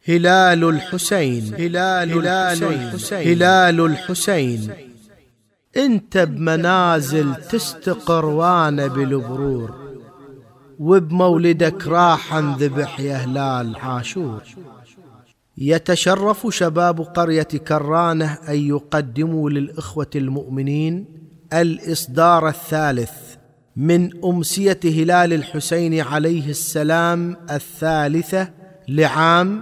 هلال الحسين هلال الحسين انت بمنازل تستقر وانا بالبرور، وبمولدك راح انذبح يا هلال عاشور. يتشرف شباب قرية كرانة أن يقدموا للإخوة المؤمنين الإصدار الثالث من أمسية هلال الحسين عليه السلام الثالثة لعام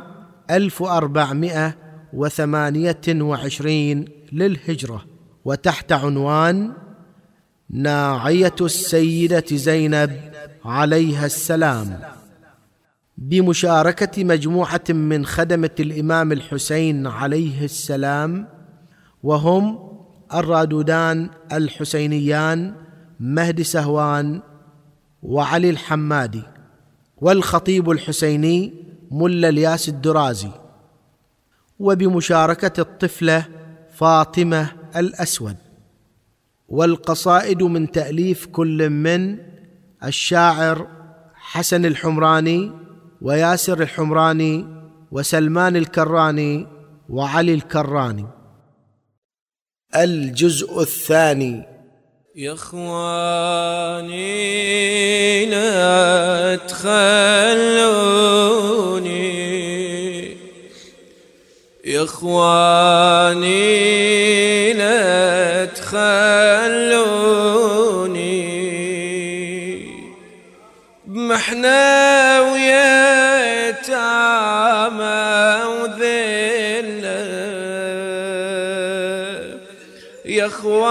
1428 للهجرة، وتحت عنوان ناعية السيدة زينب عليها السلام، بمشاركة مجموعة من خدمة الإمام الحسين عليه السلام، وهم الرادودان الحسينيان مهدي سهوان وعلي الحمادي، والخطيب الحسيني ملا الياس الدرازي، وبمشاركة الطفلة فاطمة الأسود. والقصائد من تأليف كل من الشاعر حسن الحمراني وياسر الحمراني وسلمان الكراني وعلي الكراني. الجزء الثاني. يا اخواني لا تخلوني، يا اخواني لا تخلوني بمحنة ويتامى وذلة، يا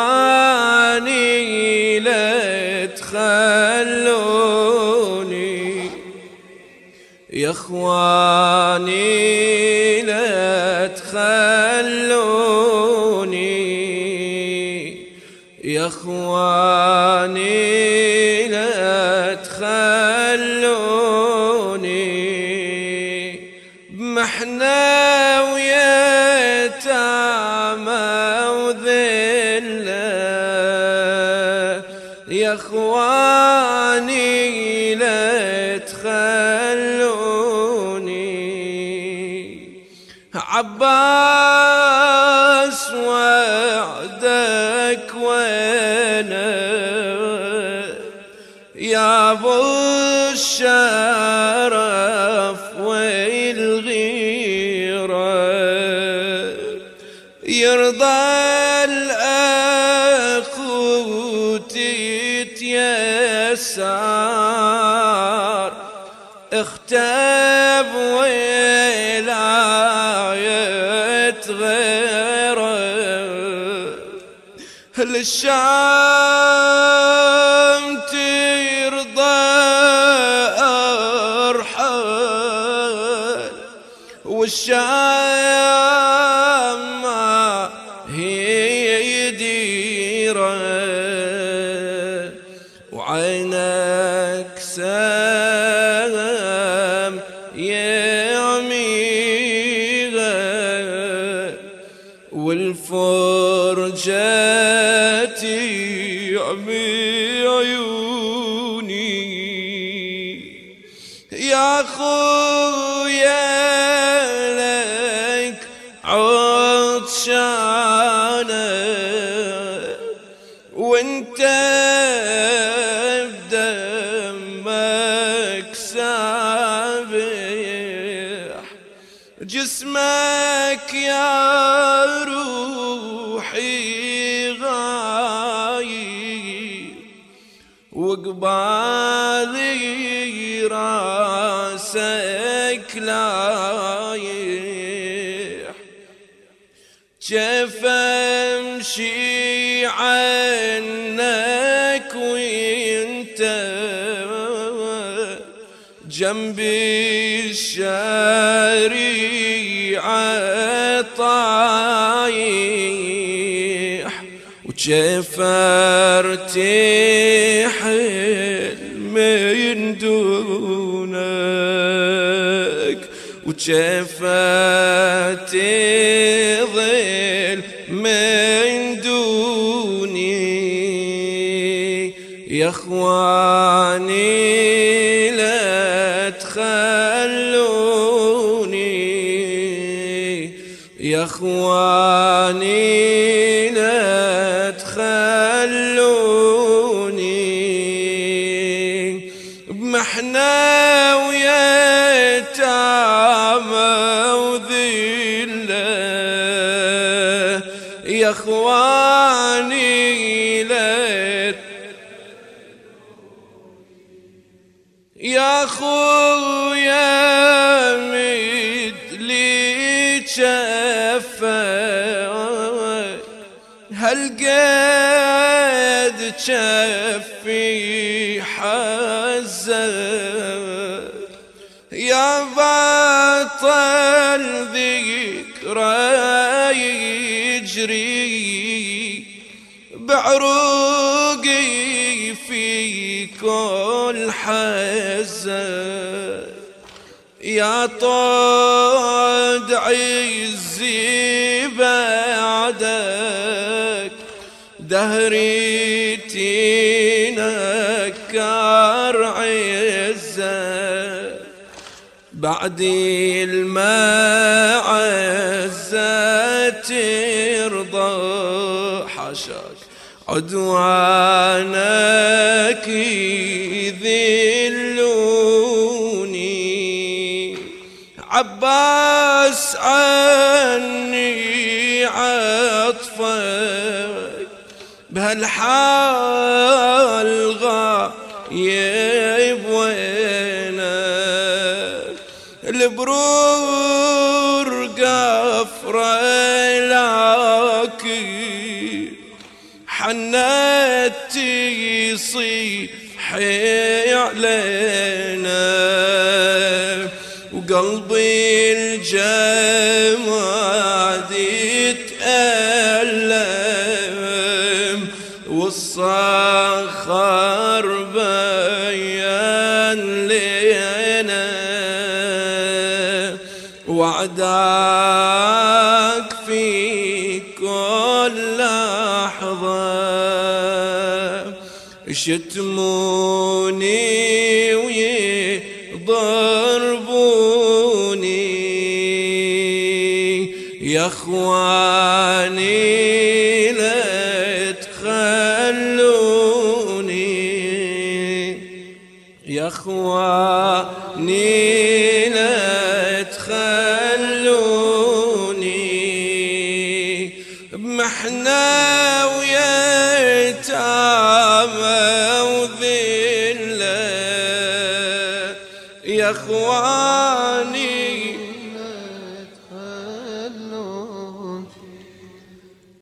اخواني لا تخلوني، يا اخواني لا تخلوني، يا اخواني لا تخلوني بمحنة ويتامى وذلة، يا اخواني لا تخلوني. عباس وعدك وانا يا ابو الشرف والغيرة، يرضى الاخو تتيسر، اختب ولاية غيره للشام ترضى أرحل، والشام ما هي يديره، وعينك سام يعميها، والفرجة تعمي عيوني. يا خويا لك عطشانة وانت بدمك سابح، جسمك يا روحي غايب، وقبالي راسك لايح، جف امشي عنك وانت جنبي الشريعة طايح، وجف ارتحل من دونك، وجف تظل من دوني. يا اخواني لا تخلوني، يا اخواني لا تخلوني بمحنة ويتامى وذلة، يا اخواني لا يا اخويا مدلي جفاك هالقد جفي حزك، يا بطل ذكرى يجري بعروقي في كل حزة، يا طود عزي بعدك دهري تنكر عزة، بعد المعزة ترضى حشاك عدوانك يذلوني، عباس عني عطفك بهالحال غايب وينك، البرور قفرة لكن حنت يصيحي علينا، وقلبي الجماد يتألم، والصخر بين لنا وعداك في كل لحظة، يشتموني ويضربوني، يا اخواني لا تخلوني، يا اخواني لا تخلوني بمحنة ويتامى وذلة، يا اخواني